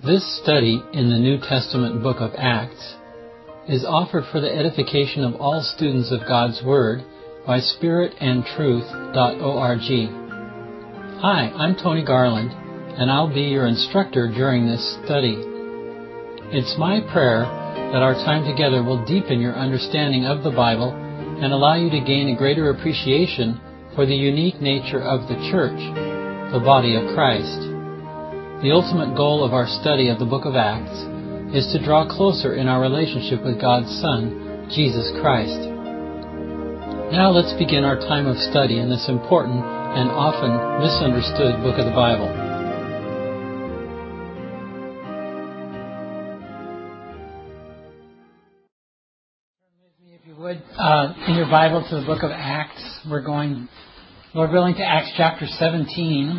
This study in the New Testament book of Acts is offered for the edification of all students of God's Word by spiritandtruth.org. Hi, I'm Tony Garland, and I'll be your instructor during this study. It's my prayer that our time together will deepen your understanding of the Bible and allow you to gain a greater appreciation for the unique nature of the church, the body of Christ. The ultimate goal of our study of the book of Acts is to draw closer in our relationship with God's Son, Jesus Christ. Now let's begin our time of study in this important and often misunderstood book of the Bible. Turn with me, if you would, in your Bible to the book of Acts. We're going, Lord willing, to Acts chapter 17.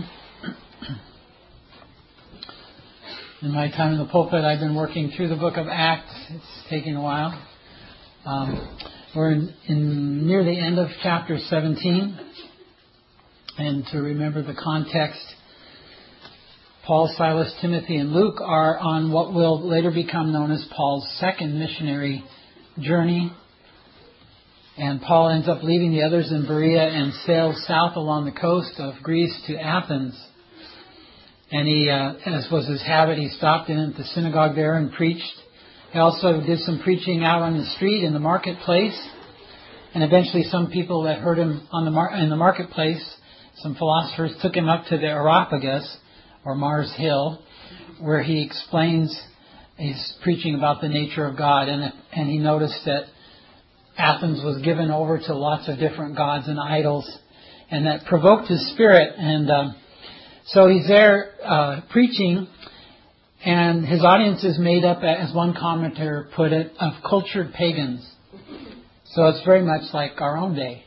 In my time in the pulpit, I've been working through the book of Acts. It's taking a while. We're in near the end of chapter 17. And to remember the context, Paul, Silas, Timothy, and Luke are on what will later become known as Paul's second missionary journey. And Paul ends up leaving the others in Berea and sails south along the coast of Greece to Athens. And he, as was his habit, he stopped in at the synagogue there and preached. He also did some preaching out on the street in the marketplace. And eventually some people that heard him in the marketplace, some philosophers, took him up to the Areopagus, or Mars Hill, where he explains, he's preaching about the nature of God. And he noticed that Athens was given over to lots of different gods and idols. And that provoked his spirit. And so he's there preaching, and his audience is made up, as one commentator put it, of cultured pagans. So it's very much like our own day.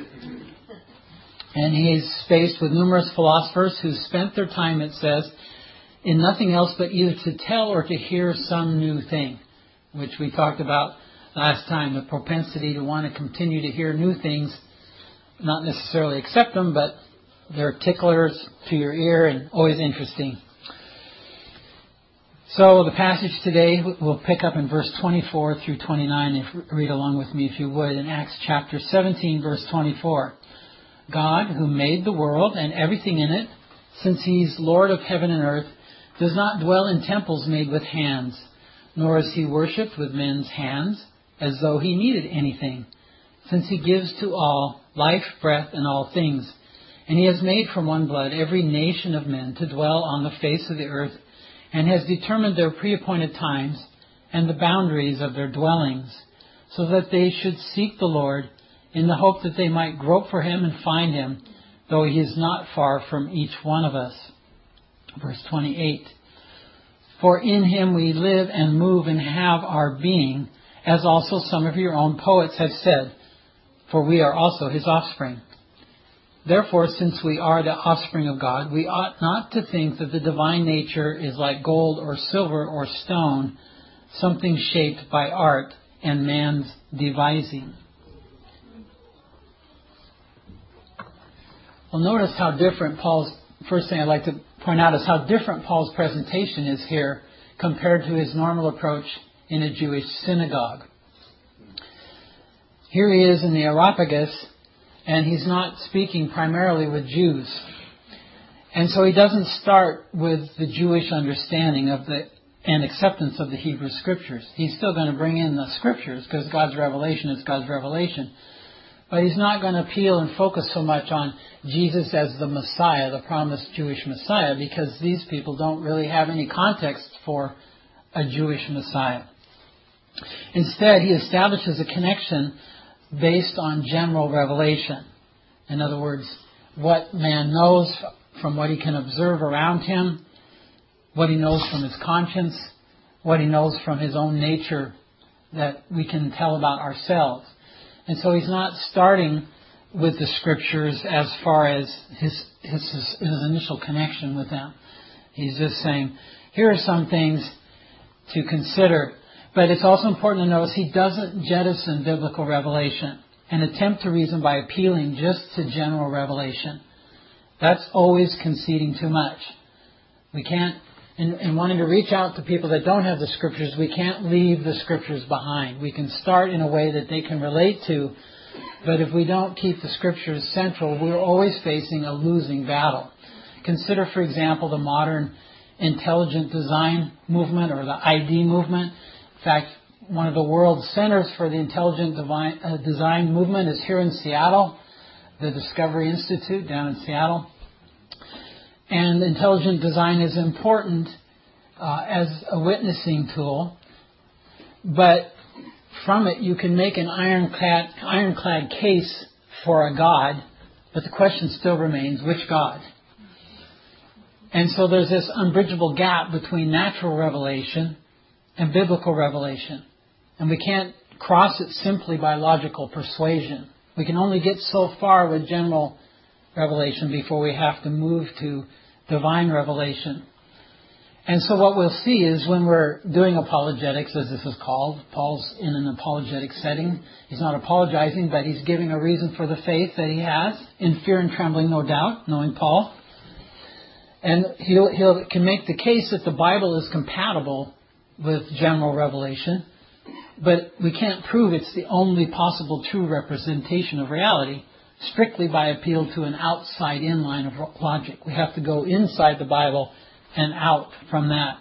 And he's faced with numerous philosophers who spent their time, it says, in nothing else but either to tell or to hear some new thing, which we talked about last time, the propensity to want to continue to hear new things, not necessarily accept them, but they're ticklers to your ear and always interesting. So the passage today we'll pick up in verse 24 through 29. Read along with me if you would. In Acts chapter 17, verse 24. God, who made the world and everything in it, since He's Lord of heaven and earth, does not dwell in temples made with hands, nor is He worshipped with men's hands, as though He needed anything, since He gives to all life, breath, and all things. And He has made from one blood every nation of men to dwell on the face of the earth, and has determined their pre-appointed times and the boundaries of their dwellings, so that they should seek the Lord in the hope that they might grope for Him and find Him, though He is not far from each one of us. Verse 28. For in Him we live and move and have our being, as also some of your own poets have said, for we are also His offspring. Therefore, since we are the offspring of God, we ought not to think that the divine nature is like gold or silver or stone, something shaped by art and man's devising. Well, notice how different first thing I'd like to point out is how different Paul's presentation is here compared to his normal approach in a Jewish synagogue. Here he is in the Areopagus, and he's not speaking primarily with Jews. And so he doesn't start with the Jewish understanding of and acceptance of the Hebrew Scriptures. He's still going to bring in the Scriptures, because God's revelation is God's revelation. But he's not going to appeal and focus so much on Jesus as the Messiah, the promised Jewish Messiah, because these people don't really have any context for a Jewish Messiah. Instead, he establishes a connection based on general revelation. In other words, what man knows from what he can observe around him, what he knows from his conscience, what he knows from his own nature that we can tell about ourselves. And so he's not starting with the Scriptures as far as his initial connection with them. He's just saying, here are some things to consider. But it's also important to notice he doesn't jettison biblical revelation and attempt to reason by appealing just to general revelation. That's always conceding too much. We can't and wanting to reach out to people that don't have the Scriptures, we can't leave the Scriptures behind. We can start in a way that they can relate to, but if we don't keep the Scriptures central, we're always facing a losing battle. Consider, for example, the modern intelligent design movement or the ID movement. In fact, one of the world's centers for the intelligent design movement is here in Seattle, the Discovery Institute down in Seattle. And intelligent design is important as a witnessing tool, but from it you can make an ironclad case for a God, but the question still remains, which God? And so there's this unbridgeable gap between natural revelation and biblical revelation. And we can't cross it simply by logical persuasion. We can only get so far with general revelation before we have to move to divine revelation. And so what we'll see is when we're doing apologetics, as this is called, Paul's in an apologetic setting. He's not apologizing, but he's giving a reason for the faith that he has, in fear and trembling, no doubt, knowing Paul. And he can make the case that the Bible is compatible with general revelation, but we can't prove it's the only possible true representation of reality strictly by appeal to an outside-in line of logic. We have to go inside the Bible and out from that.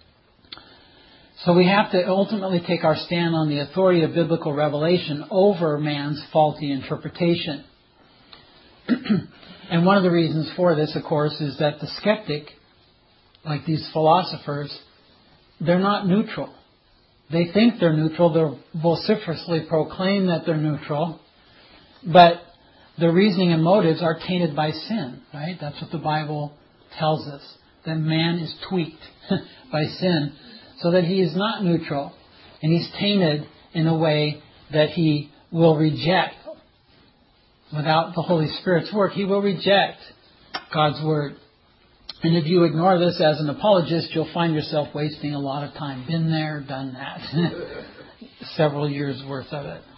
So we have to ultimately take our stand on the authority of biblical revelation over man's faulty interpretation. And one of the reasons for this, of course, is that the skeptic, like these philosophers, they're not neutral. They think they're neutral. They vociferously proclaim that they're neutral. But the reasoning and motives are tainted by sin, right? That's what the Bible tells us. That man is tweaked by sin so that he is not neutral. And he's tainted in a way that he will reject. Without the Holy Spirit's work, he will reject God's Word. And if you ignore this as an apologist, you'll find yourself wasting a lot of time. Been there, done that. Several years' worth of it.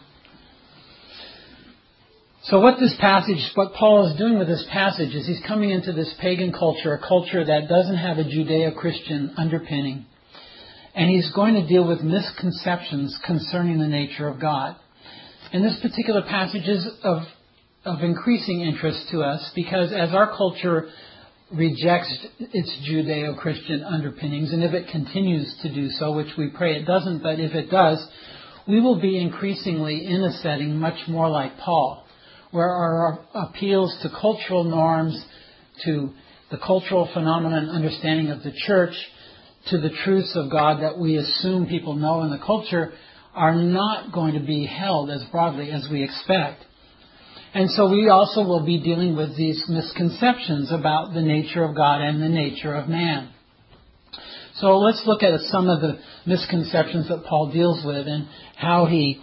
So what Paul is doing with this passage is he's coming into this pagan culture, a culture that doesn't have a Judeo-Christian underpinning. And he's going to deal with misconceptions concerning the nature of God. And this particular passage is of increasing interest to us because as our culture rejects its Judeo-Christian underpinnings, and if it continues to do so, which we pray it doesn't, but if it does, we will be increasingly in a setting much more like Paul, where our appeals to cultural norms, to the cultural phenomenon understanding of the church, to the truths of God that we assume people know in the culture, are not going to be held as broadly as we expect. And so we also will be dealing with these misconceptions about the nature of God and the nature of man. So let's look at some of the misconceptions that Paul deals with and how he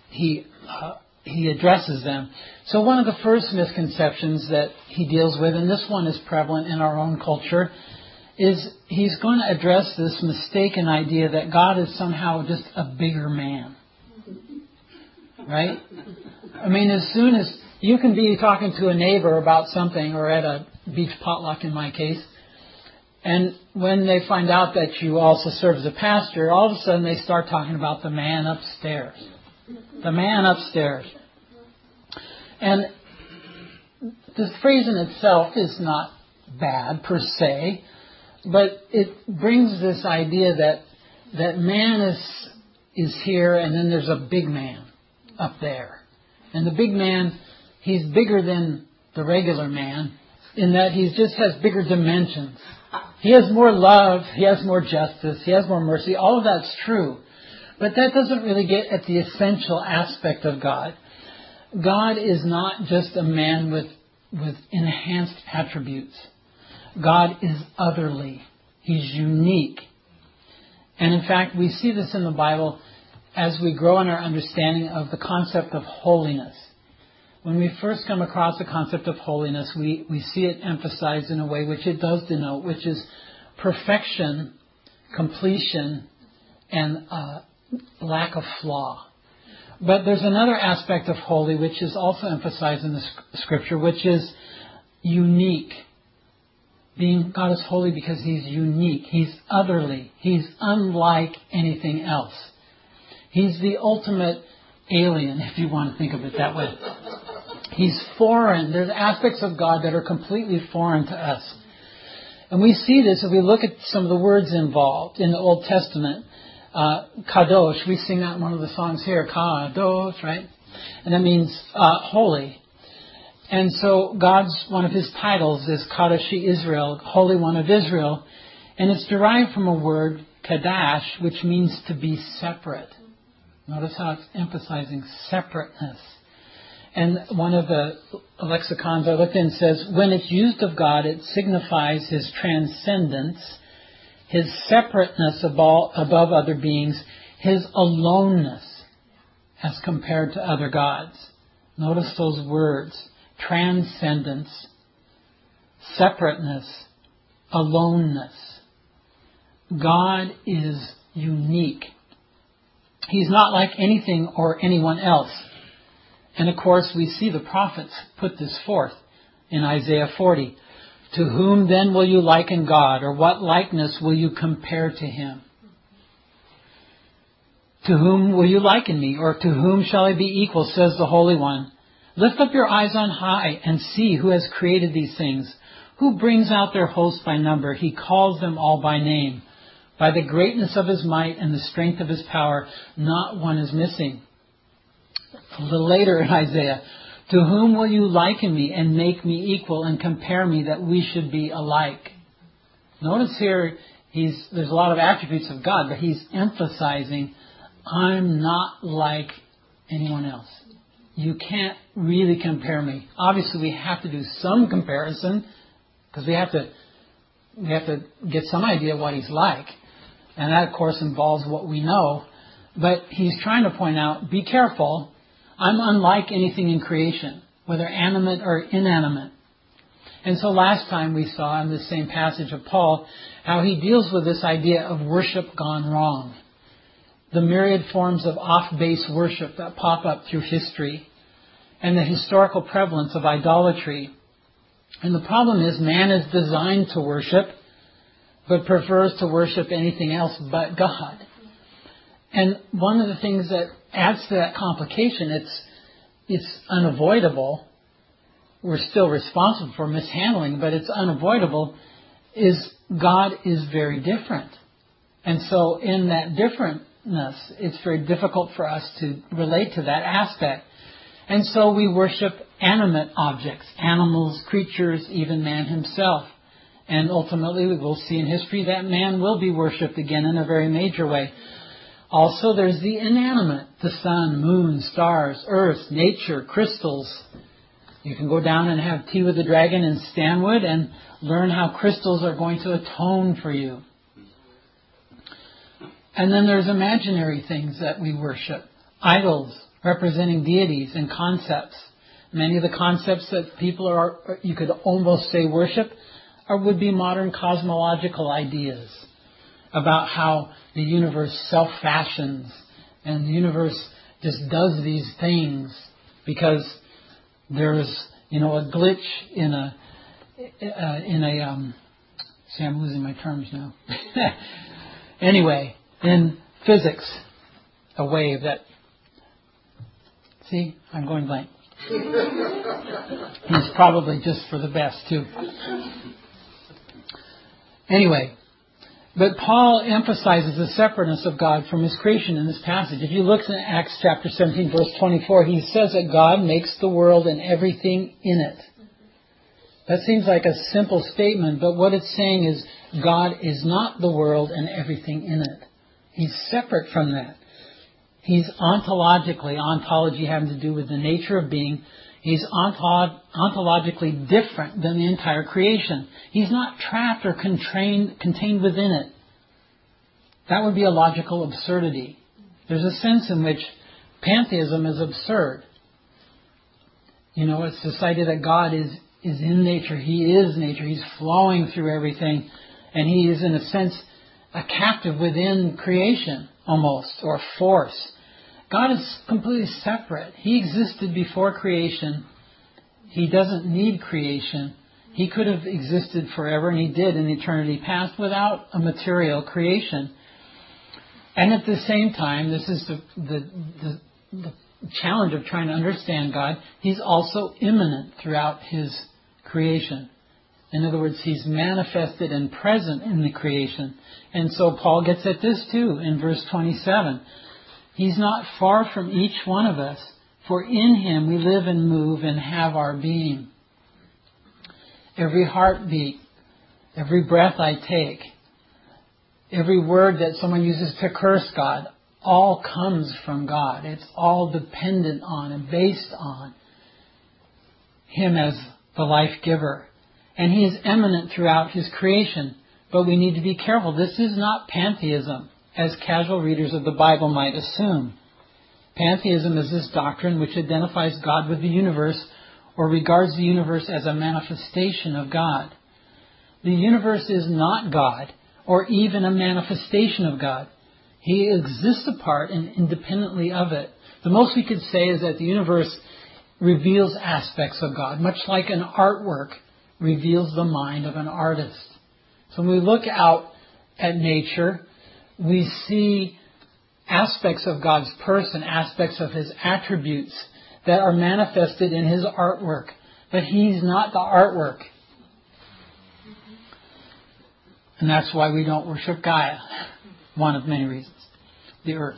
addresses them. So one of the first misconceptions that he deals with, and this one is prevalent in our own culture, is he's going to address this mistaken idea that God is somehow just a bigger man. Right? I mean, as soon as you can be talking to a neighbor about something, or at a beach potluck in my case, and when they find out that you also serve as a pastor, all of a sudden they start talking about the man upstairs. The man upstairs. And the phrase in itself is not bad per se, but it brings this idea that man is here and then there's a big man up there. And the big man, he's bigger than the regular man in that he just has bigger dimensions. He has more love, he has more justice, he has more mercy. All of that's true. But that doesn't really get at the essential aspect of God. God is not just a man with enhanced attributes. God is otherly. He's unique. And in fact, we see this in the Bible as we grow in our understanding of the concept of holiness. When we first come across the concept of holiness, we see it emphasized in a way which it does denote, which is perfection, completion, and lack of flaw. But there's another aspect of holy which is also emphasized in the Scripture, which is unique. God is holy because He's unique. He's otherly. He's unlike anything else. He's the ultimate alien, if you want to think of it that way. He's foreign. There's aspects of God that are completely foreign to us. And we see this if we look at some of the words involved in the Old Testament. Kadosh, we sing that in one of the songs here, Kadosh, right? And that means holy. And so one of His titles is Kadoshi Israel, Holy One of Israel. And it's derived from a word, Kadash, which means to be separate. Notice how it's emphasizing separateness. And one of the lexicons I looked in says, when it's used of God, it signifies His transcendence, His separateness above other beings, His aloneness as compared to other gods. Notice those words. Transcendence, separateness, aloneness. God is unique. He's not like anything or anyone else. And of course, we see the prophets put this forth in Isaiah 40. To whom then will you liken God, or what likeness will you compare to Him? To whom will you liken me, or to whom shall I be equal, says the Holy One. Lift up your eyes on high and see who has created these things, who brings out their host by number. He calls them all by name. By the greatness of His might and the strength of His power, not one is missing. A little later in Isaiah, to whom will you liken me and make me equal and compare me that we should be alike? Notice here, there's a lot of attributes of God, but He's emphasizing, I'm not like anyone else. You can't really compare me. Obviously, we have to do some comparison because we have to get some idea of what He's like. And that, of course, involves what we know. But He's trying to point out, be careful. I'm unlike anything in creation, whether animate or inanimate. And so last time we saw in this same passage of Paul how he deals with this idea of worship gone wrong. The myriad forms of off-base worship that pop up through history, and the historical prevalence of idolatry. And the problem is man is designed to worship, but prefers to worship anything else but God. And one of the things that adds to that complication, it's unavoidable. We're still responsible for mishandling, but it's unavoidable, is God is very different. And so in that differentness, it's very difficult for us to relate to that aspect. And so we worship animate objects, animals, creatures, even man himself. And ultimately we will see in history that man will be worshipped again in a very major way. Also there's the inanimate, the sun, moon, stars, earth, nature, crystals. You can go down and have tea with the dragon in Stanwood and learn how crystals are going to atone for you. And then there's imaginary things that we worship. Idols, representing deities and concepts. Many of the concepts that people you could almost say worship, would be modern cosmological ideas about how the universe self-fashions and the universe just does these things because there's, a glitch in a see, I'm losing my terms now. Anyway, in physics, a wave that, see, I'm going blank. He's probably just for the best, too. Anyway, but Paul emphasizes the separateness of God from His creation in this passage. If you look in Acts chapter 17, verse 24, he says that God makes the world and everything in it. That seems like a simple statement, but what it's saying is God is not the world and everything in it. He's separate from that. He's ontology having to do with the nature of being. He's ontologically different than the entire creation. He's not trapped or contained within it. That would be a logical absurdity. There's a sense in which pantheism is absurd. It's this idea that God is in nature. He is nature. He's flowing through everything. And He is, in a sense, a captive within creation, almost, or force. God is completely separate. He existed before creation. He doesn't need creation. He could have existed forever, and He did in eternity past without a material creation. And at the same time, this is the challenge of trying to understand God. He's also immanent throughout His creation. In other words, He's manifested and present in the creation. And so Paul gets at this too in verse 27. He's not far from each one of us, for in Him we live and move and have our being. Every heartbeat, every breath I take, every word that someone uses to curse God, all comes from God. It's all dependent on and based on Him as the life giver. And He is eminent throughout His creation. But we need to be careful. This is not pantheism, as casual readers of the Bible might assume. Pantheism is this doctrine which identifies God with the universe or regards the universe as a manifestation of God. The universe is not God or even a manifestation of God. He exists apart and independently of it. The most we could say is that the universe reveals aspects of God, much like an artwork reveals the mind of an artist. So when we look out at nature, we see aspects of God's person, aspects of His attributes that are manifested in His artwork. But He's not the artwork. And that's why we don't worship Gaia. One of many reasons. The earth.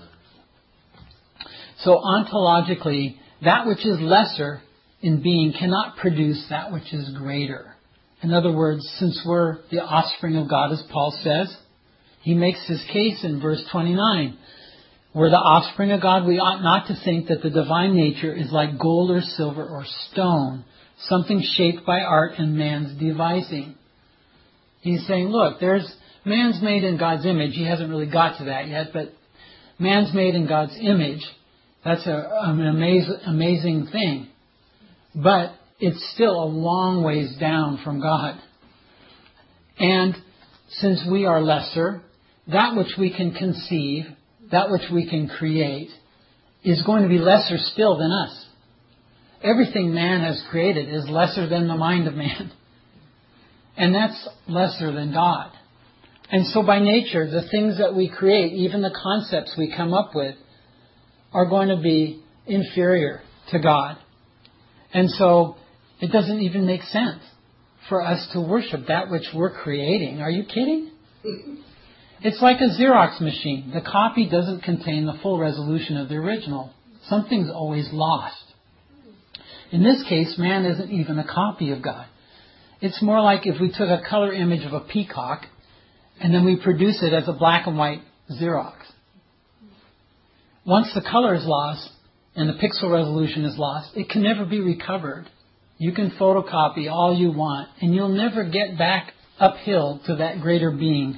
So ontologically, that which is lesser in being cannot produce that which is greater. In other words, since we're the offspring of God, as Paul says, he makes his case in verse 29. We're the offspring of God. We ought not to think that the divine nature is like gold or silver or stone, something shaped by art and man's devising. He's saying, look, man's made in God's image. He hasn't really got to that yet, but man's made in God's image. That's an amazing thing. But it's still a long ways down from God. And since we are lesser, that which we can conceive, that which we can create, is going to be lesser still than us. Everything man has created is lesser than the mind of man. And that's lesser than God. And so by nature, the things that we create, even the concepts we come up with, are going to be inferior to God. And so it doesn't even make sense for us to worship that which we're creating. Are you kidding? It's like a Xerox machine. The copy doesn't contain the full resolution of the original. Something's always lost. In this case, man isn't even a copy of God. It's more like if we took a color image of a peacock and then we produce it as a black and white Xerox. Once the color is lost and the pixel resolution is lost, it can never be recovered. You can photocopy all you want, and you'll never get back uphill to that greater being.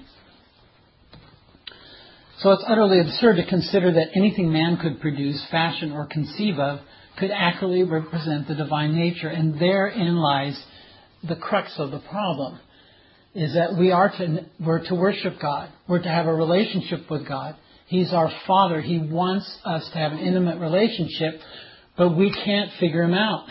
So it's utterly absurd to consider that anything man could produce, fashion, or conceive of could accurately represent the divine nature. And therein lies the crux of the problem, is that we're to worship God. We're to have a relationship with God. He's our Father. He wants us to have an intimate relationship, but we can't figure Him out.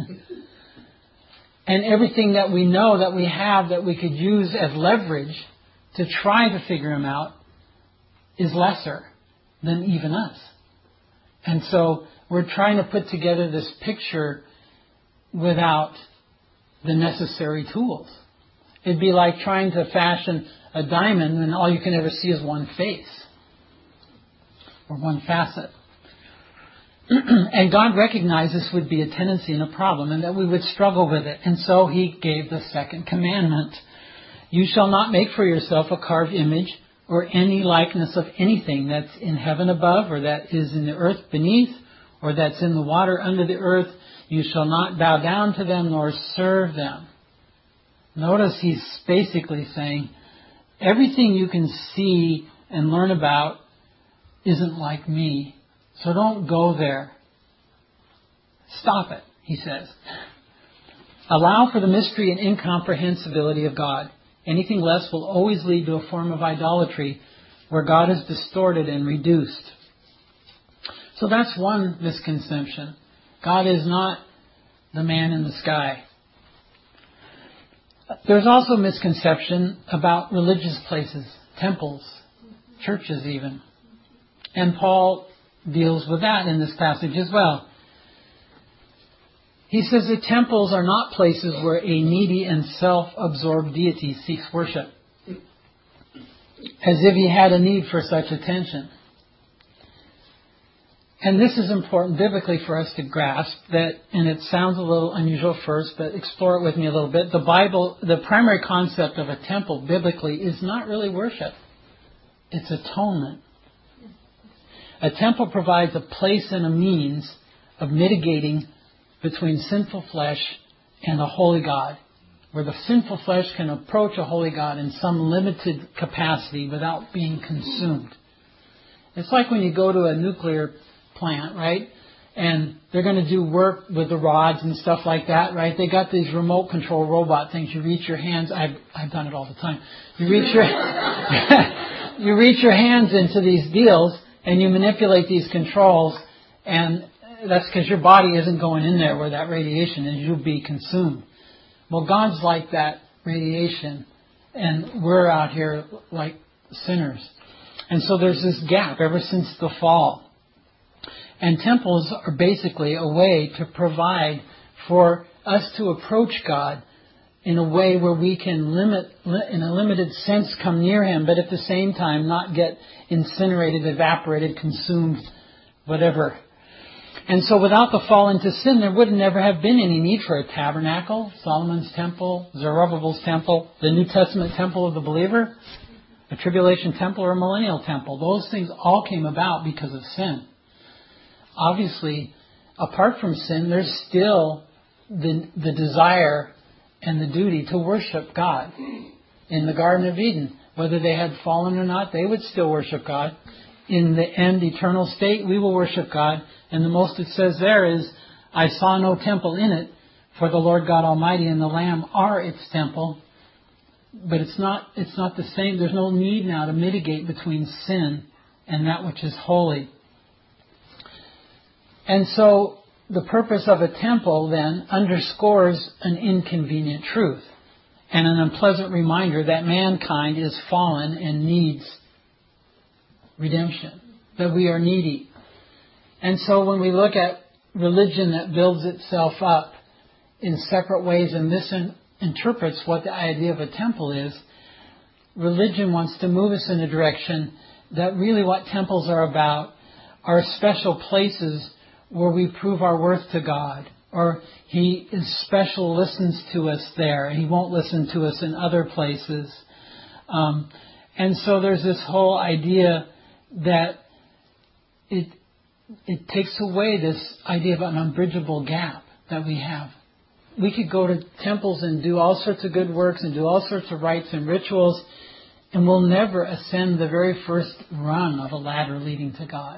And everything that we know that we have that we could use as leverage to try to figure Him out is lesser than even us. And so we're trying to put together this picture without the necessary tools. It'd be like trying to fashion a diamond and all you can ever see is one face or one facet. And God recognized this would be a tendency and a problem and that we would struggle with it. And so He gave the second commandment. You shall not make for yourself a carved image or any likeness of anything that's in heaven above or that is in the earth beneath or that's in the water under the earth. You shall not bow down to them nor serve them. Notice He's basically saying everything you can see and learn about isn't like me. So don't go there. Stop it, He says. Allow for the mystery and incomprehensibility of God. Anything less will always lead to a form of idolatry where God is distorted and reduced. So that's one misconception. God is not the man in the sky. There's also misconception about religious places, temples, churches even. And Paul deals with that in this passage as well. He says that temples are not places where a needy and self-absorbed deity seeks worship, as if he had a need for such attention. And this is important biblically for us to grasp that, and it sounds a little unusual first, but explore it with me a little bit. The Bible, the primary concept of a temple biblically is not really worship. It's atonement. A temple provides a place and a means of mitigating between sinful flesh and a holy God, where the sinful flesh can approach a holy God in some limited capacity without being consumed. It's like when you go to a nuclear plant, right? And they're going to do work with the rods and stuff like that, right? They got these remote control robot things. You reach your hands. I've done it all the time. You reach your you reach your hands into these deals and you manipulate these controls, and that's because your body isn't going in there where that radiation is. You'll be consumed. Well, God's like that radiation, and we're out here like sinners. And so there's this gap ever since the fall. And temples are basically a way to provide for us to approach God in a way where we can in a limited sense, come near Him, but at the same time not get incinerated, evaporated, consumed, whatever. And so without the fall into sin, there would never have been any need for a tabernacle, Solomon's temple, Zerubbabel's temple, the New Testament temple of the believer, a tribulation temple or a millennial temple. Those things all came about because of sin. Obviously, apart from sin, there's still the desire and the duty to worship God. In the Garden of Eden, whether they had fallen or not, they would still worship God. In the end, eternal state, we will worship God. And the most it says there is, I saw no temple in it, for the Lord God Almighty and the Lamb are its temple. But it's not the same. There's no need now to mitigate between sin and that which is holy. And so the purpose of a temple then underscores an inconvenient truth and an unpleasant reminder that mankind is fallen and needs redemption, that we are needy. And so when we look at religion that builds itself up in separate ways and misinterprets what the idea of a temple is, religion wants to move us in a direction that really what temples are about are special places where we prove our worth to God, or He is special, listens to us there, and He won't listen to us in other places. And so there's this whole idea that it takes away this idea of an unbridgeable gap that we have. We could go to temples and do all sorts of good works and do all sorts of rites and rituals, and we'll never ascend the very first rung of a ladder leading to God.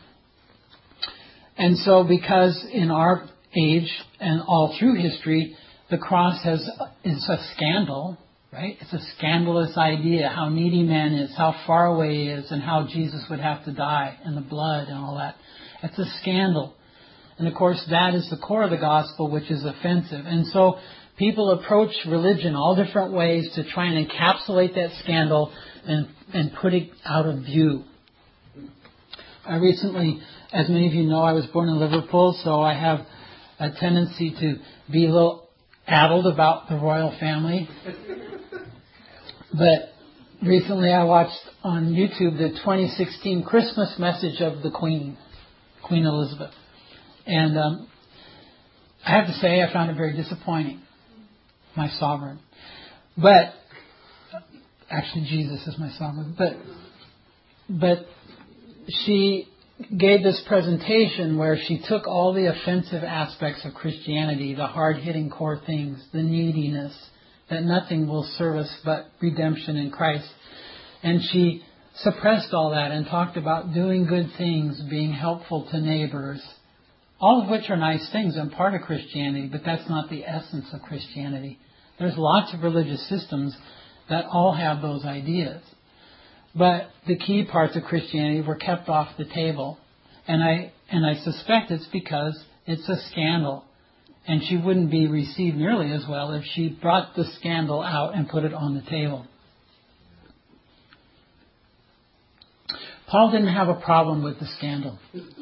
And so because in our age and all through history, the cross is a scandal, right? It's a scandalous idea, how needy man is, how far away he is, and how Jesus would have to die, and the blood and all that. It's a scandal. And of course, that is the core of the gospel, which is offensive. And so people approach religion all different ways to try and encapsulate that scandal and put it out of view. I recently, as many of you know, I was born in Liverpool, so I have a tendency to be a little addled about the royal family. But recently I watched on YouTube the 2016 Christmas message of the Queen Elizabeth. And I have to say I found it very disappointing, my sovereign. But, actually Jesus is my sovereign. But she gave this presentation where she took all the offensive aspects of Christianity, the hard-hitting core things, the neediness, that nothing will serve us but redemption in Christ. And she suppressed all that and talked about doing good things, being helpful to neighbors, all of which are nice things and part of Christianity, but that's not the essence of Christianity. There's lots of religious systems that all have those ideas. But the key parts of Christianity were kept off the table. And I suspect it's because it's a scandal. And she wouldn't be received nearly as well if she brought the scandal out and put it on the table. Paul didn't have a problem with the scandal.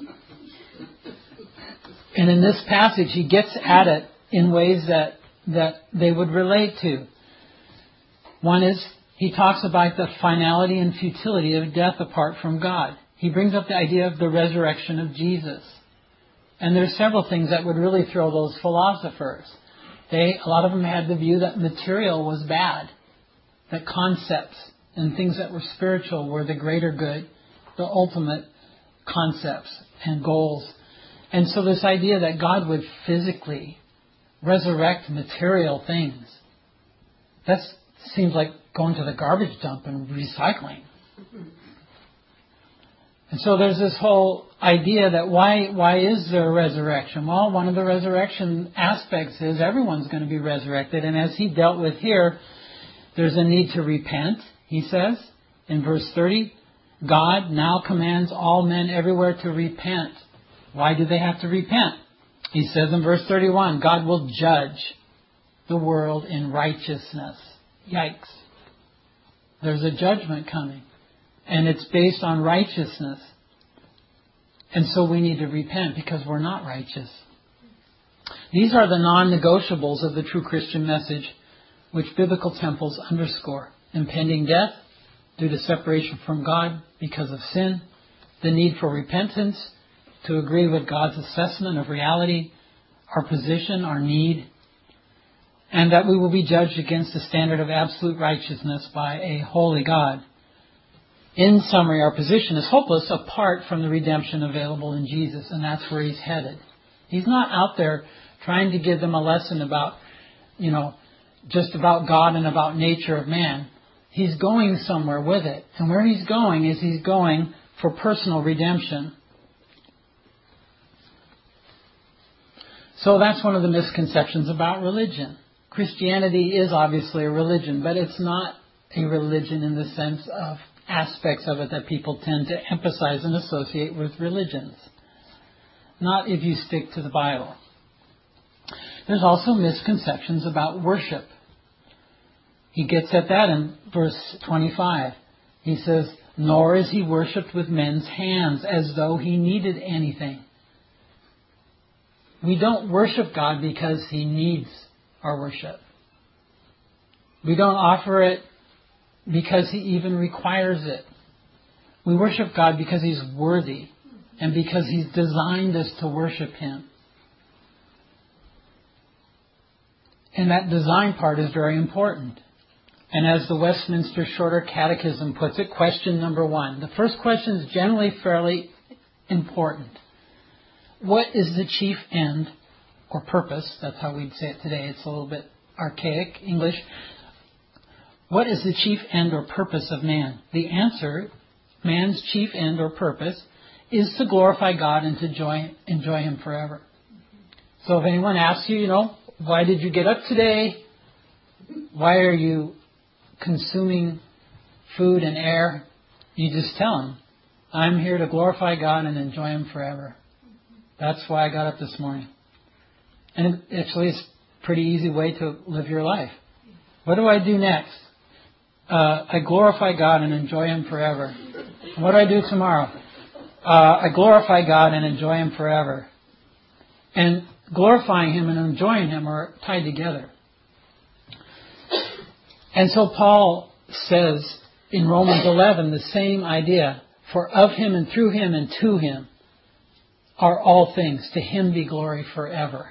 And in this passage, he gets at it in ways that they would relate to. One is, he talks about the finality and futility of death apart from God. He brings up the idea of the resurrection of Jesus. And there's several things that would really throw those philosophers. A lot of them had the view that material was bad, that concepts and things that were spiritual were the greater good, the ultimate concepts and goals. And so this idea that God would physically resurrect material things, that seems like going to the garbage dump and recycling. And so there's this whole idea that why is there a resurrection? Well, one of the resurrection aspects is everyone's going to be resurrected. And as he dealt with here, there's a need to repent, he says, in verse 30. God now commands all men everywhere to repent. Why do they have to repent? He says in verse 31, God will judge the world in righteousness. Yikes. There's a judgment coming. And it's based on righteousness. And so we need to repent because we're not righteous. These are the non-negotiables of the true Christian message, which biblical temples underscore. Impending death due to separation from God because of sin. The need for repentance to agree with God's assessment of reality, our position, our need. And that we will be judged against the standard of absolute righteousness by a holy God. In summary, our position is hopeless apart from the redemption available in Jesus, and that's where he's headed. He's not out there trying to give them a lesson about, just about God and about nature of man. He's going somewhere with it. And where he's going is he's going for personal redemption. So that's one of the misconceptions about religion. Christianity is obviously a religion, but it's not a religion in the sense of aspects of it that people tend to emphasize and associate with religions. Not if you stick to the Bible. There's also misconceptions about worship. He gets at that in verse 25. He says, nor is he worshipped with men's hands as though he needed anything. We don't worship God because he needs our worship. We don't offer it because he even requires it. We worship God because he's worthy and because he's designed us to worship him. And that design part is very important. And as the Westminster Shorter Catechism puts it, question number 1. The first question is generally fairly important. What is the chief end or purpose? That's how we'd say it today. It's a little bit archaic English. What is the chief end or purpose of man? The answer, man's chief end or purpose, is to glorify God and to enjoy him forever. So if anyone asks you, why did you get up today? Why are you consuming food and air? You just tell them, I'm here to glorify God and enjoy him forever. That's why I got up this morning. And actually it's a pretty easy way to live your life. What do I do next? I glorify God and enjoy him forever. What do I do tomorrow? I glorify God and enjoy him forever. And glorifying him and enjoying him are tied together. And so Paul says in Romans 11 the same idea. For of him and through him and to him are all things. To him be glory forever.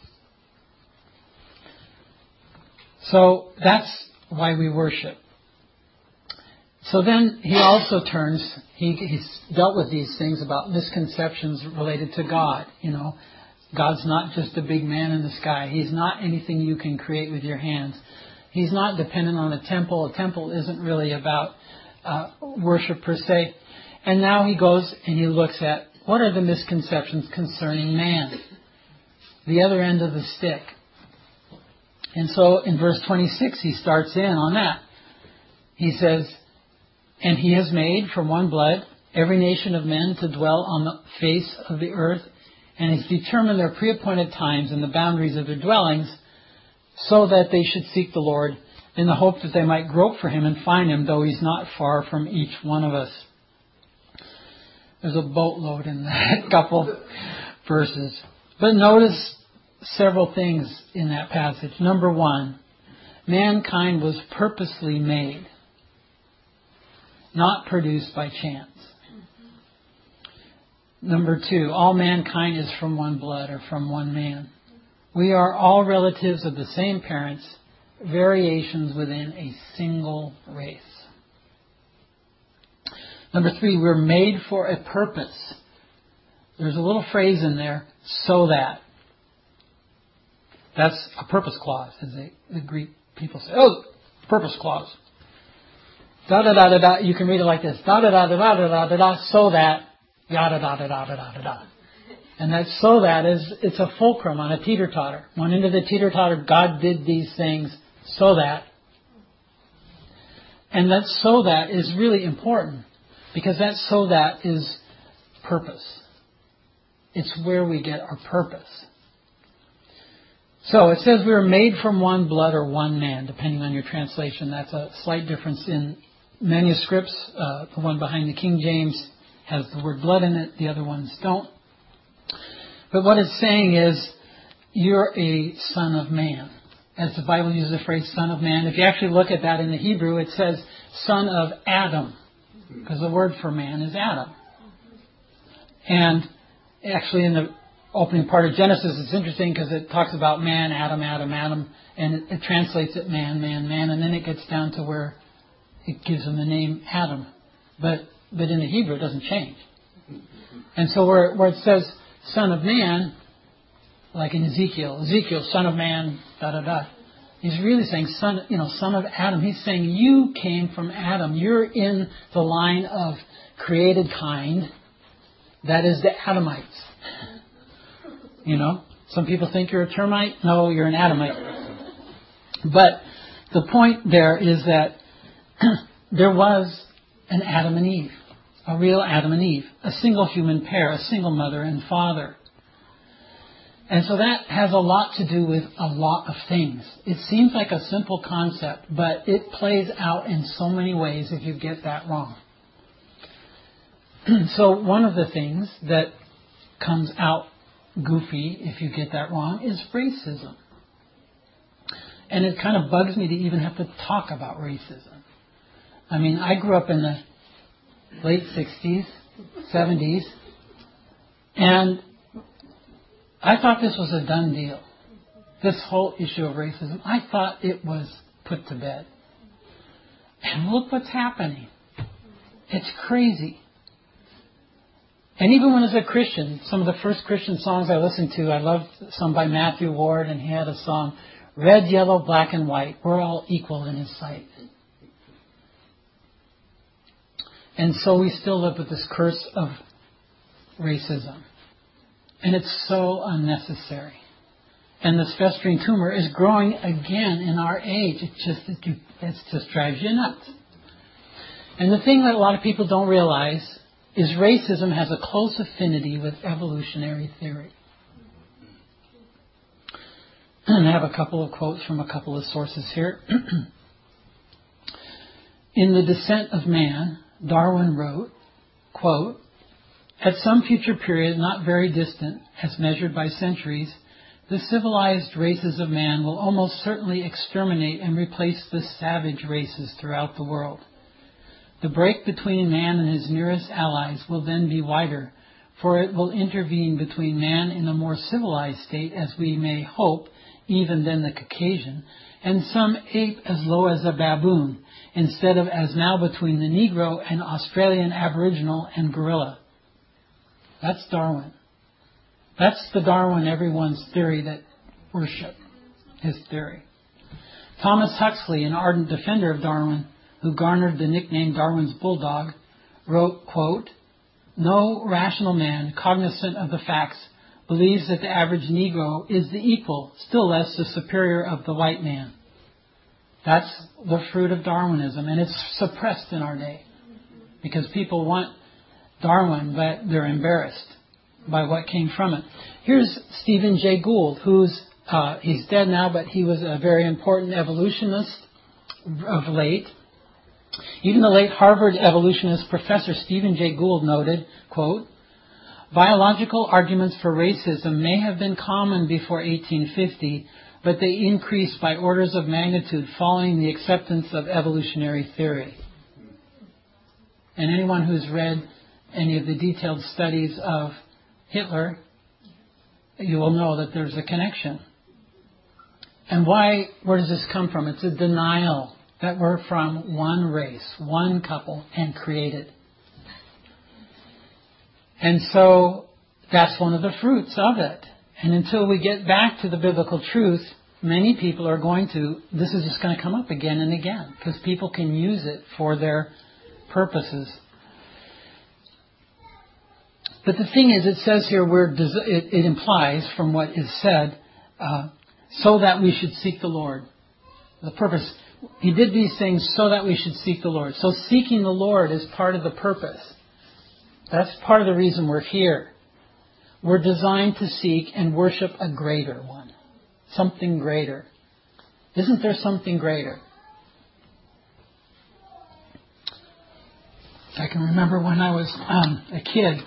So that's why we worship. So then he also turns, he's dealt with these things about misconceptions related to God. God's not just a big man in the sky. He's not anything you can create with your hands. He's not dependent on a temple. A temple isn't really about worship per se. And now he goes and he looks at what are the misconceptions concerning man. The other end of the stick. And so in verse 26 he starts in on that. He says, and he has made from one blood every nation of men to dwell on the face of the earth, and He's determined their pre-appointed times and the boundaries of their dwellings so that they should seek the Lord in the hope that they might grope for Him and find Him, though He's not far from each one of us. There's a boatload in that couple verses. But notice several things in that passage. Number one, mankind was purposely made, not produced by chance. Number two, all mankind is from one blood or from one man. We are all relatives of the same parents, variations within a single race. Number three, we're made for a purpose. There's a little phrase in there, so that. That's a purpose clause, as the Greek people say. Oh, purpose clause. Da-da-da-da-da. You can read it like this. Da-da-da-da-da-da-da-da, so that, yada-da-da-da-da-da-da. And that so that it's a fulcrum on a teeter-totter. One end of the teeter-totter, God did these things so that. And that so that is really important, because that so that is purpose. It's where we get our purpose. So it says we were made from one blood or one man, depending on your translation. That's a slight difference in manuscripts. The one behind the King James has the word blood in it. The other ones don't. But what it's saying is you're a son of man. As the Bible uses the phrase son of man, if you actually look at that in the Hebrew, it says son of Adam, because the word for man is Adam. And actually in the opening part of Genesis, it's interesting because it talks about man, Adam, Adam, Adam, and it translates it man, man, man, and then it gets down to where it gives him the name Adam. But in the Hebrew, it doesn't change. And so where it says son of man, like in Ezekiel, son of man, da-da-da, he's really saying son of Adam. He's saying you came from Adam. You're in the line of created kind. That is the Adamites. Some people think you're a termite. No, you're an Adamite. But the point there is that there was an Adam and Eve, a real Adam and Eve, a single human pair, a single mother and father. And so that has a lot to do with a lot of things. It seems like a simple concept, but it plays out in so many ways if you get that wrong. So one of the things that comes out goofy if you get that wrong is racism. And it kind of bugs me to even have to talk about racism. I mean, I grew up in the late 60s, 70s, and I thought this was a done deal. This whole issue of racism, I thought it was put to bed. And look what's happening. It's crazy. And even when I was a Christian, some of the first Christian songs I listened to, I loved some by Matthew Ward, and he had a song, Red, Yellow, Black, and White, we're all equal in His sight. And so we still live with this curse of racism. And it's so unnecessary. And this festering tumor is growing again in our age. It just drives you nuts. And the thing that a lot of people don't realize is racism has a close affinity with evolutionary theory. And I have a couple of quotes from a couple of sources here. In The Descent of Man, Darwin wrote, quote, at some future period not very distant, as measured by centuries, the civilized races of man will almost certainly exterminate and replace the savage races throughout the world. The break between man and his nearest allies will then be wider, for it will intervene between man in a more civilized state, as we may hope, even than the Caucasian, and some ape as low as a baboon, instead of as now between the Negro and Australian Aboriginal and gorilla. That's Darwin. That's the Darwin everyone's theory that worship his theory. Thomas Huxley, an ardent defender of Darwin, who garnered the nickname Darwin's Bulldog, wrote, quote, no rational man cognizant of the facts believes that the average Negro is the equal, still less the superior of the white man. That's the fruit of Darwinism, and it's suppressed in our day because people want Darwin, but they're embarrassed. by what came from it. Here's Stephen Jay Gould, he's dead now, but he was a very important evolutionist of late. Even the late Harvard evolutionist Professor Stephen Jay Gould noted, quote, "Biological arguments for racism may have been common before 1850, but they increased by orders of magnitude following the acceptance of evolutionary theory." And anyone who's read any of the detailed studies of Hitler, you will know that there's a connection. And where does this come from? It's a denial that we're from one race, one couple, and created. And so that's one of the fruits of it. And until we get back to the biblical truth, many people are this is just going to come up again and again, because people can use it for their purposes. But the thing is, it says here, it implies from what is said, so that we should seek the Lord. The purpose, He did these things so that we should seek the Lord. So seeking the Lord is part of the purpose. That's part of the reason we're here. We're designed to seek and worship a greater one. Something greater. Isn't there something greater? I can remember when I was a kid,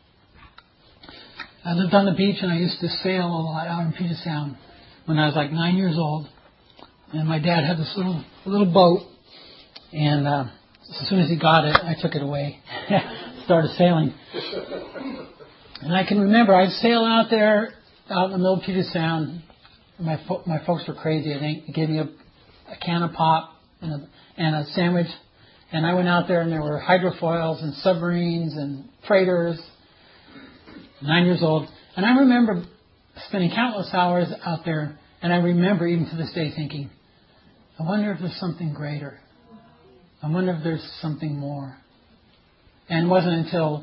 I lived on the beach and I used to sail a lot out in Puget Sound when I was like 9 years old. And my dad had this little boat, and as soon as he got it, I took it away, started sailing. And I can remember I'd sail out there, out in the middle of Puget Sound. My folks were crazy, I think. They gave me a can of pop and a sandwich. And I went out there, and there were hydrofoils and submarines and freighters. 9 years old. And I remember spending countless hours out there, and I remember even to this day thinking, I wonder if there's something greater. I wonder if there's something more. And it wasn't until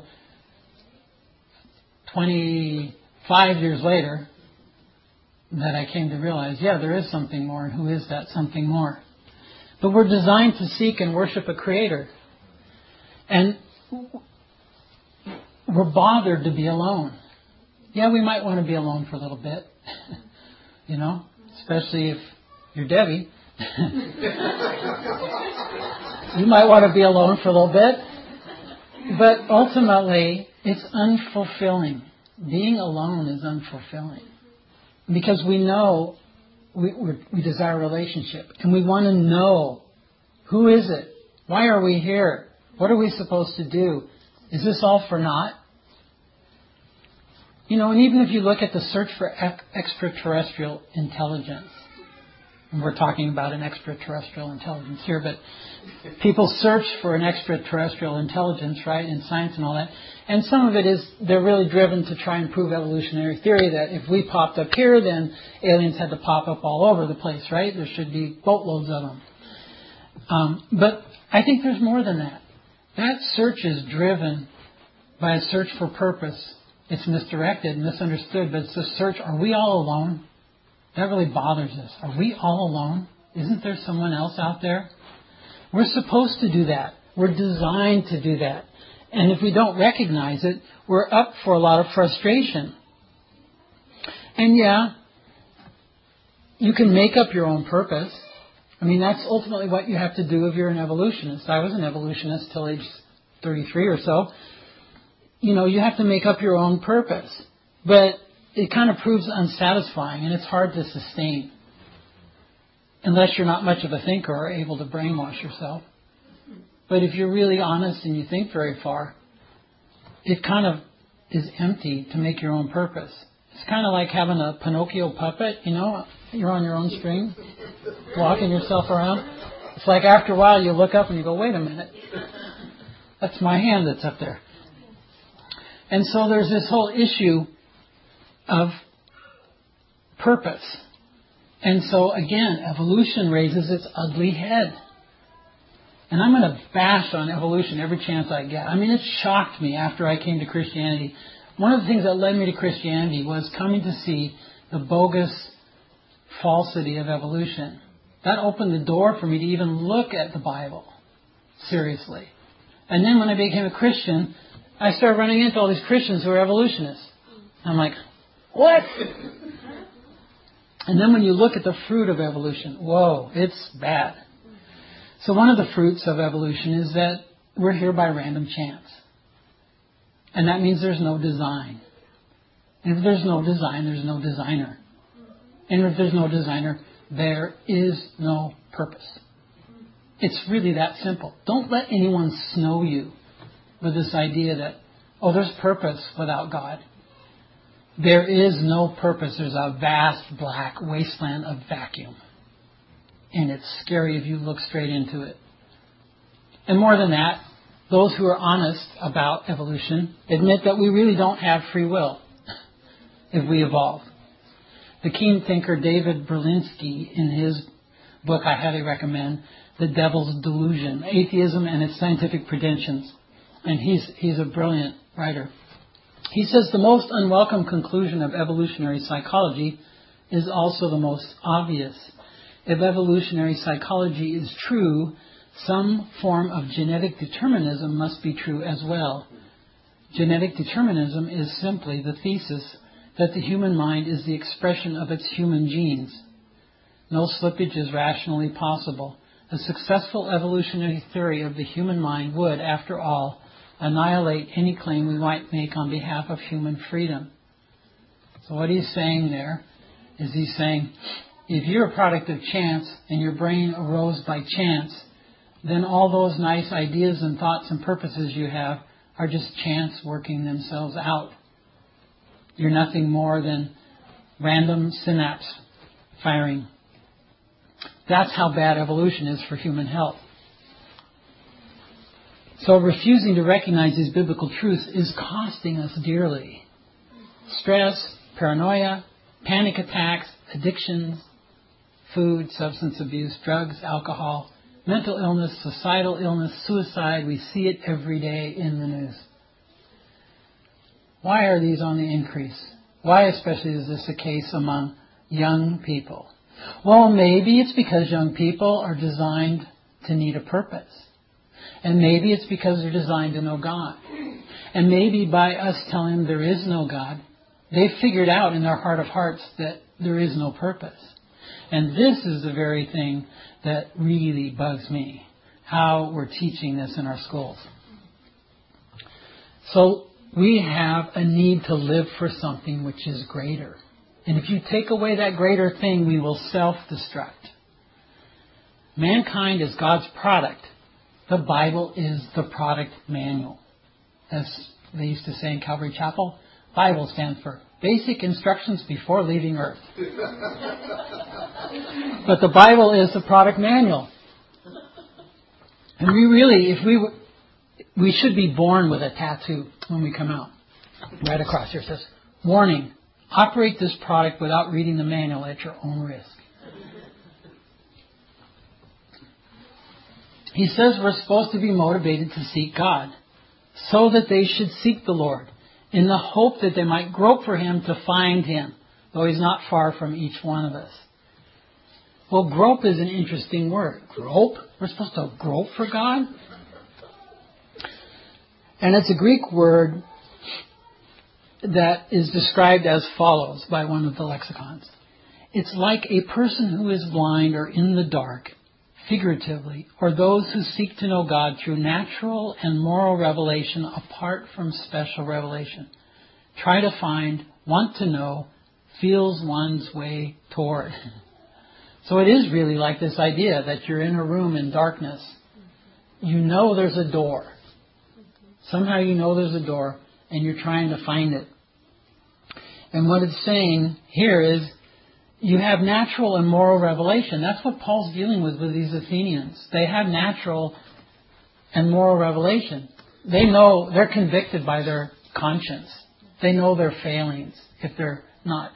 25 years later that I came to realize, there is something more, and who is that something more? But we're designed to seek and worship a Creator. And we're bothered to be alone. Yeah, we might want to be alone for a little bit. Especially if you're Debbie. You might want to be alone for a little bit. But ultimately, it's unfulfilling. Being alone is unfulfilling. Because we know we desire a relationship. And we want to know, who is it? Why are we here? What are we supposed to do? Is this all for naught? And even if you look at the search for extraterrestrial intelligence, and we're talking about an extraterrestrial intelligence here, but people search for an extraterrestrial intelligence, right, in science and all that. And some of it is, they're really driven to try and prove evolutionary theory that if we popped up here, then aliens had to pop up all over the place, right? There should be boatloads of them. But I think there's more than that. That search is driven by a search for purpose. It's misdirected, misunderstood, but it's a search. Are we all alone? That really bothers us. Are we all alone? Isn't there someone else out there? We're supposed to do that. We're designed to do that. And if we don't recognize it, we're up for a lot of frustration. And you can make up your own purpose. I mean, that's ultimately what you have to do if you're an evolutionist. I was an evolutionist till age 33 or so. You have to make up your own purpose. But it kind of proves unsatisfying, and it's hard to sustain. Unless you're not much of a thinker or able to brainwash yourself. But if you're really honest and you think very far, it kind of is empty to make your own purpose. It's kind of like having a Pinocchio puppet, You're on your own string, walking yourself around. It's like after a while you look up and you go, wait a minute. That's my hand that's up there. And so there's this whole issue of purpose. And so again, evolution raises its ugly head. And I'm going to bash on evolution every chance I get. I mean, it shocked me after I came to Christianity. One of the things that led me to Christianity was coming to see the bogus falsity of evolution. That opened the door for me to even look at the Bible seriously. And then when I became a Christian, I started running into all these Christians who are evolutionists. I'm like, what? And then when you look at the fruit of evolution, whoa, it's bad. So one of the fruits of evolution is that we're here by random chance. And that means there's no design. And if there's no design, there's no designer. And if there's no designer, there is no purpose. It's really that simple. Don't let anyone snow you with this idea that, oh, there's purpose without God. There is no purpose. There's a vast black wasteland of vacuum. And it's scary if you look straight into it. And more than that, those who are honest about evolution admit that we really don't have free will if we evolve. The keen thinker David Berlinski, in his book I highly recommend, The Devil's Delusion, Atheism and Its Scientific Pretensions, and he's a brilliant writer. He says the most unwelcome conclusion of evolutionary psychology is also the most obvious. If evolutionary psychology is true, some form of genetic determinism must be true as well. Genetic determinism is simply the thesis that the human mind is the expression of its human genes. No slippage is rationally possible. A successful evolutionary theory of the human mind would, after all, annihilate any claim we might make on behalf of human freedom. So what he's saying there is he's saying, if you're a product of chance and your brain arose by chance, then all those nice ideas and thoughts and purposes you have are just chance working themselves out. You're nothing more than random synapse firing. That's how bad evolution is for human health. So refusing to recognize these biblical truths is costing us dearly. Stress, paranoia, panic attacks, addictions, food, substance abuse, drugs, alcohol, mental illness, societal illness, suicide. We see it every day in the news. Why are these on the increase? Why especially is this the case among young people? Well, maybe it's because young people are designed to need a purpose. And maybe it's because they're designed to know God. And maybe by us telling them there is no God, they've figured out in their heart of hearts that there is no purpose. And this is the very thing that really bugs me, how we're teaching this in our schools. So we have a need to live for something which is greater. And if you take away that greater thing, we will self-destruct. Mankind is God's product. The Bible is the product manual. As they used to say in Calvary Chapel, Bible stands for Basic Instructions Before Leaving Earth. But the Bible is the product manual. And we should be born with a tattoo when we come out. Right across here it says, warning, operate this product without reading the manual at your own risk. He says we're supposed to be motivated to seek God, so that they should seek the Lord, in the hope that they might grope for Him to find Him, though He's not far from each one of us. Well, grope is an interesting word. Grope? We're supposed to grope for God? And it's a Greek word that is described as follows by one of the lexicons. It's like a person who is blind or in the dark, figuratively, or those who seek to know God through natural and moral revelation apart from special revelation. Try to find, want to know, feels one's way toward. So it is really like this idea that you're in a room in darkness. You know there's a door. Somehow you know there's a door and you're trying to find it. And what it's saying here is you have natural and moral revelation. That's what Paul's dealing with these Athenians. They have natural and moral revelation. They know, they're convicted by their conscience. They know their failings if they're not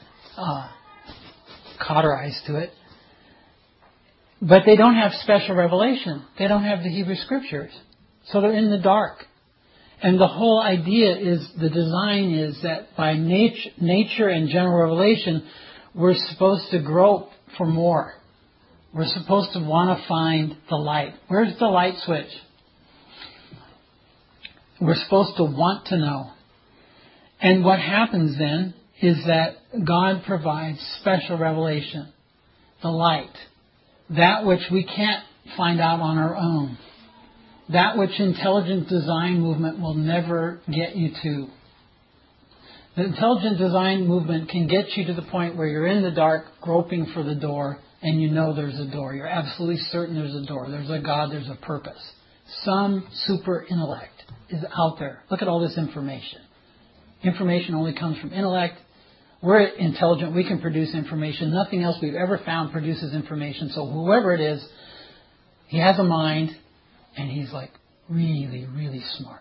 cauterized to it. But they don't have special revelation. They don't have the Hebrew Scriptures. So they're in the dark. And the whole idea is, the design is that by nature and general revelation, we're supposed to grope for more. We're supposed to want to find the light. Where's the light switch? We're supposed to want to know. And what happens then is that God provides special revelation, the light, that which we can't find out on our own, that which intelligent design movement will never get you to. The intelligent design movement can get you to the point where you're in the dark groping for the door, and you know there's a door. You're absolutely certain there's a door. There's a God, there's a purpose. Some super intellect is out there. Look at all this information. Information only comes from intellect. We're intelligent. We can produce information. Nothing else we've ever found produces information. So whoever it is, he has a mind, and he's like really, really smart.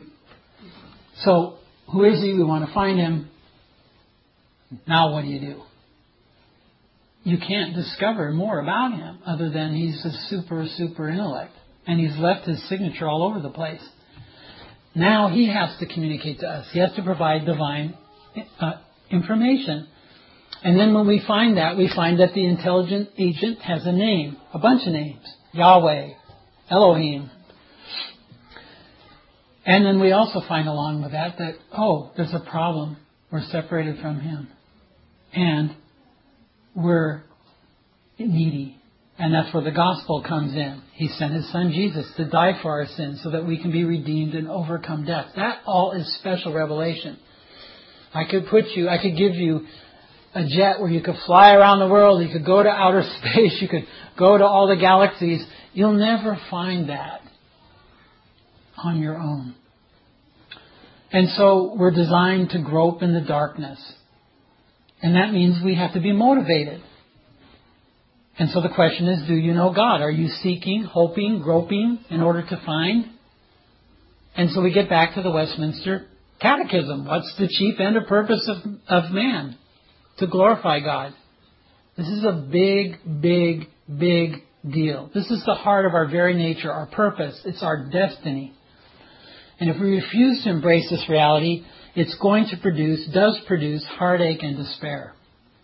So who is he? We want to find him. Now what do? You can't discover more about him other than he's a super intellect. And he's left his signature all over the place. Now he has to communicate to us. He has to provide divine information. And then when we find that, we find that the intelligent agent has a name, a bunch of names. Yahweh, Elohim. And then we also find along with that, there's a problem. We're separated from him. And we're needy. And that's where the gospel comes in. He sent his son Jesus to die for our sins so that we can be redeemed and overcome death. That all is special revelation. I could give you a jet where you could fly around the world. You could go to outer space. You could go to all the galaxies. You'll never find that on your own. And so we're designed to grope in the darkness. And that means we have to be motivated. And so the question is, do you know God? Are you seeking, hoping, groping in order to find? And so we get back to the Westminster Catechism. What's the chief end or purpose of man? To glorify God. This is a big deal. This is the heart of our very nature, our purpose. It's our destiny. And if we refuse to embrace this reality, it's going to does produce heartache and despair.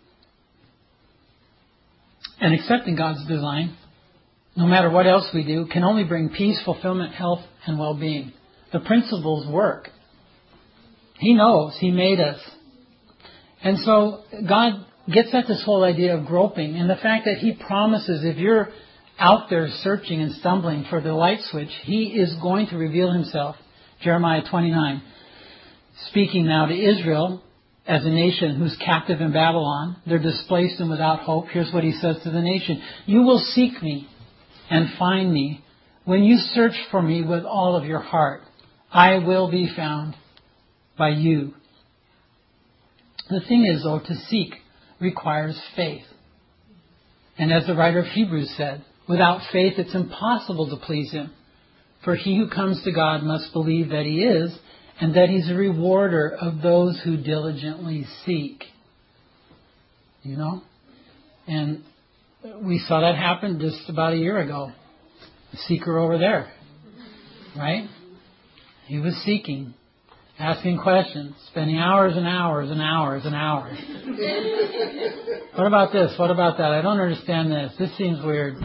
And accepting God's design, no matter what else we do, can only bring peace, fulfillment, health, and well-being. The principles work. He knows. He made us. And so God gets at this whole idea of groping and the fact that He promises if you're out there searching and stumbling for the light switch, He is going to reveal Himself. Jeremiah 29. Speaking now to Israel as a nation who's captive in Babylon. They're displaced and without hope. Here's what He says to the nation. You will seek me and find me when you search for me with all of your heart. I will be found by you. The thing is, though, to seek requires faith. And as the writer of Hebrews said, without faith it's impossible to please Him. For he who comes to God must believe that He is, and that He's a rewarder of those who diligently seek. You know? And we saw that happen just about a year ago. The seeker over there. Right? He was seeking. Asking questions. Spending hours and hours and hours and hours. What about this? What about that? I don't understand this. This seems weird.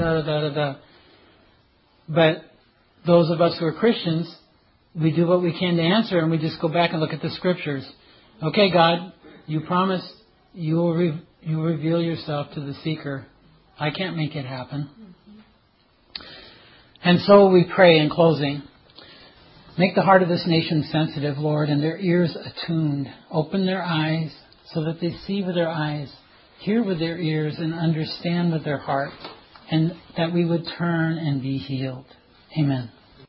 But those of us who are Christians, we do what we can to answer, and we just go back and look at the Scriptures. Okay, God, you promised you will reveal yourself to the seeker. I can't make it happen. And so we pray in closing. Make the heart of this nation sensitive, Lord, and their ears attuned. Open their eyes so that they see with their eyes, hear with their ears, and understand with their heart, and that we would turn and be healed. Amen.